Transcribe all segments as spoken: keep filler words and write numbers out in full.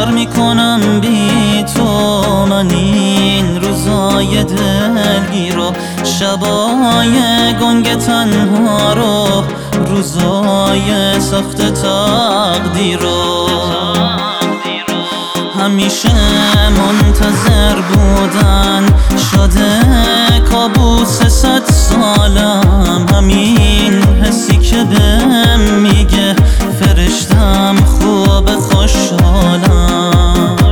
سر میکنم بی تو من این روزای دلگیر و شبای گنگ تنها رو، روزای سخت تقدیر رو. همیشه منتظر بودن شده کابوس صد سالم، همین حسی که بهم میگه فرشتم خوب خوشحالم.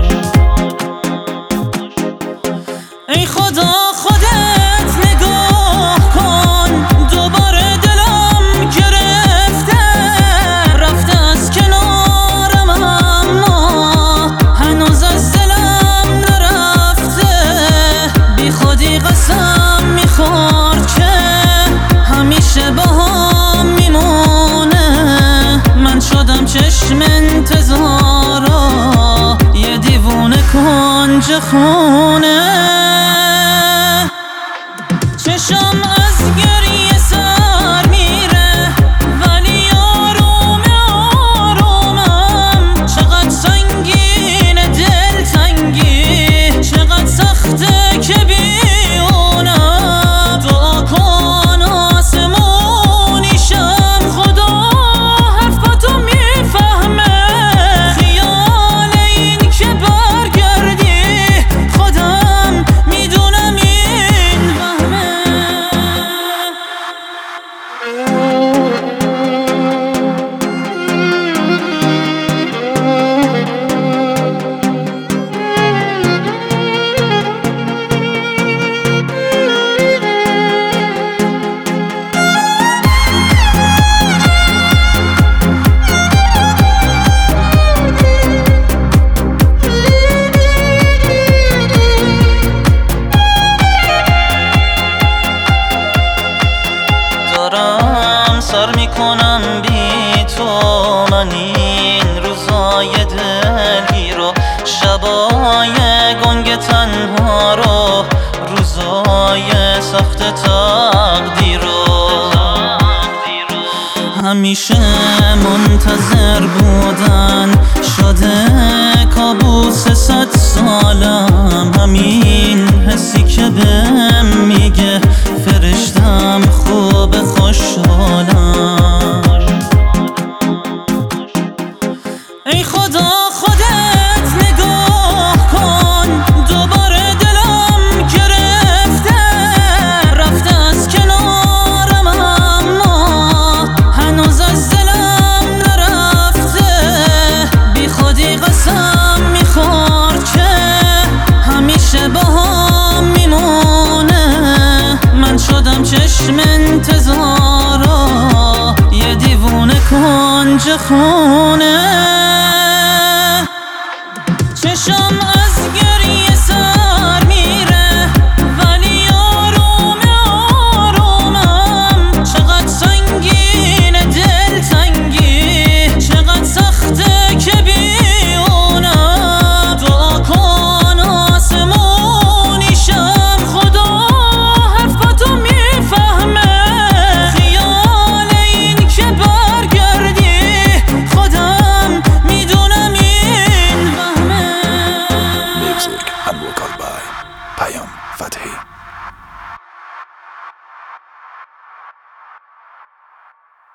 ای خدا خودت نگاه کن، دوباره دلم گرفته، رفته از کنارم اما هنوز از دلم نرفته. بی خودی قسم میخور که همیشه باهام میمونه. من شدم چشم انتظارا، یه دیوونه کنج خونه. چشم از گریه سر میره ولی آروم آرومم. چقدر سنگین دلتنگی، چقدر سخته که بیونم. دعا کن آسمونیشم، خدا حرفاتو میفهمه. خیال این که برگردی خودم میدونم این وهمه. دارم سر میکنم بی تو من این روزای دلگیر و شبای گنگ تنها رو، روزای سخت تقدیر رو. همیشه منتظر بودن شده کابوس صد سالم، همین حسی که بهم میگه فرشتم خوب خوشحالم. ای خدا خودت نگاه کن، دوباره دلم گرفته، رفته از کنارم اما هنوز از دلم نرفته. بی خودی قسم میخور که همیشه باهام میمونه. من شدم چشم انتظارا، یه دیوونه کنج خونه. چشم از گریه سر میره ولی آروم آرومم. چقدر سنگین دلتنگی، چقدر سخته که بیونم. دعا کن آسمونیشم، خدا حرفاتو میفهمه. خیال این که برگردی خودم میدونم این وهمه. Music and vocal by Payam.